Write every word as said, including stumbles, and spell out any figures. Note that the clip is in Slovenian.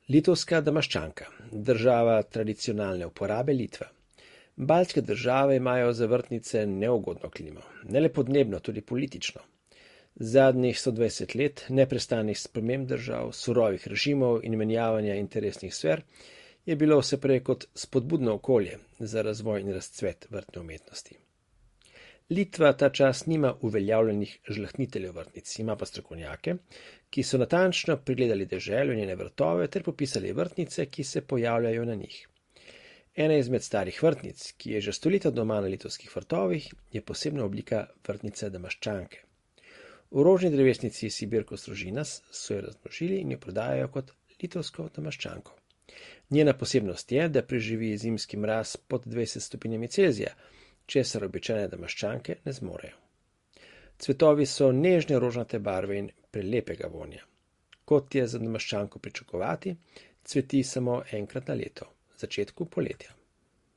Litovska damaščanka, država tradicionalne uporabe Litva. Baltske države imajo za vrtnice neugodno klimo, ne le podnebno, tudi politično. Zadnjih sto dvajset let neprestanih sprememb držav, surovih režimov in menjavanja interesnih sfer je bilo vse prej kot spodbudno okolje za razvoj in razcvet vrtne umetnosti. Litva ta čas nima uveljavljenih žlahtniteljev vrtnic, ima pa strokovnjake, ki so natančno pregledali deželo in njene vrtove ter popisali vrtnice, ki se pojavljajo na njih. Ena izmed starih vrtnic, ki je že stoletja doma na litovskih vrtovih, je posebna oblika vrtnice damaščanke. V rožni drevesnici Sibirkos rožinas so jo razmnožili in jo prodajajo kot litovsko damaščanko. Njena posebnost je, da preživi zimski mraz pod dvajset stopinjami Celzija, česar običajne damaščanke ne zmorejo. Cvetovi so nežne rožnate barve in prelepega vonja. Kot je za damaščanko pričakovati, cveti samo enkrat na leto, v začetku poletja.